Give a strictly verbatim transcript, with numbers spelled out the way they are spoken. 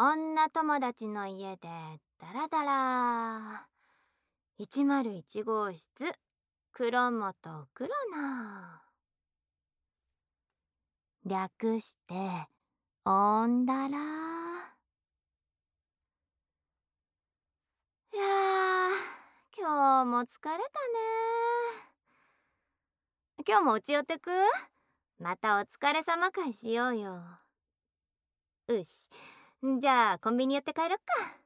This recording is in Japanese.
女友達の家でダラダラ。いちまるいち号室、黒本黒菜。略しておんだら。いやー、今日も疲れたね。今日も家寄ってく？またお疲れ様会しようよ。うし、じゃあコンビニ寄って帰ろっか。